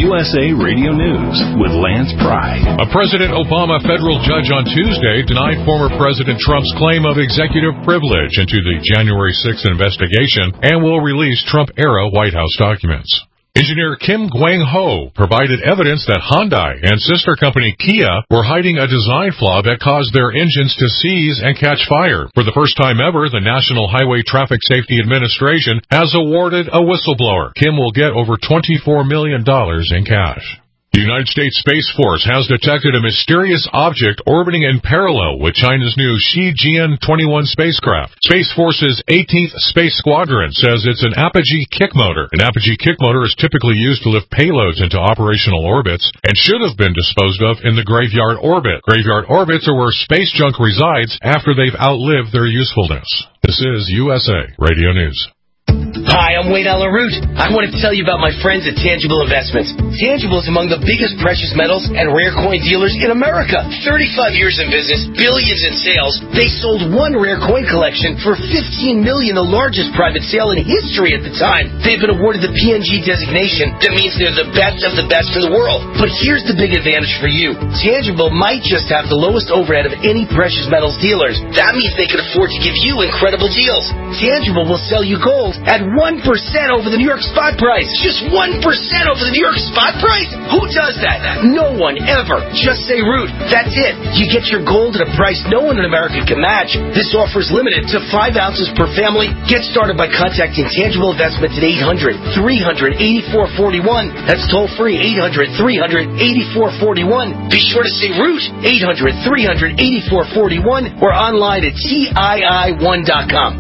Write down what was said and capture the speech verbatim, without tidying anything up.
U S A Radio News with Lance Pry. A President Obama federal judge on Tuesday denied former President Trump's claim of executive privilege into the January sixth investigation and will release Trump-era White House documents. Engineer Kim Gwang-ho provided evidence that Hyundai and sister company Kia were hiding a design flaw that caused their engines to seize and catch fire. For the first time ever, the National Highway Traffic Safety Administration has awarded a whistleblower. Kim will get over twenty-four million dollars in cash. The United States Space Force has detected a mysterious object orbiting in parallel with China's new Shijian twenty-one spacecraft. Space Force's eighteenth Space Squadron says it's an apogee kick motor. An apogee kick motor is typically used to lift payloads into operational orbits and should have been disposed of in the graveyard orbit. Graveyard orbits are where space junk resides after they've outlived their usefulness. This is U S A Radio News. Hi, I'm Wade Allen Root. I want to tell you about my friends at Tangible Investments. Tangible is among the biggest precious metals and rare coin dealers in America. thirty-five years in business, billions in sales. They sold one rare coin collection for fifteen million dollars, the largest private sale in history at the time. They've been awarded the P N G designation. That means they're the best of the best in the world. But here's the big advantage for you. Tangible might just have the lowest overhead of any precious metals dealers. That means they can afford to give you incredible deals. Tangible will sell you gold at one percent over the New York spot price. Just one percent over the New York spot price? Who does that? No one ever. Just say Root. That's it. You get your gold at a price no one in America can match. This offer is limited to five ounces per family. Get started by contacting Tangible Investments at eight hundred, three hundred, eighty-four forty-one. That's toll free, eight hundred, three hundred, eighty-four forty-one. Be sure to say Root, eight hundred, three hundred, eighty-four forty-one, or online at T I I one dot com.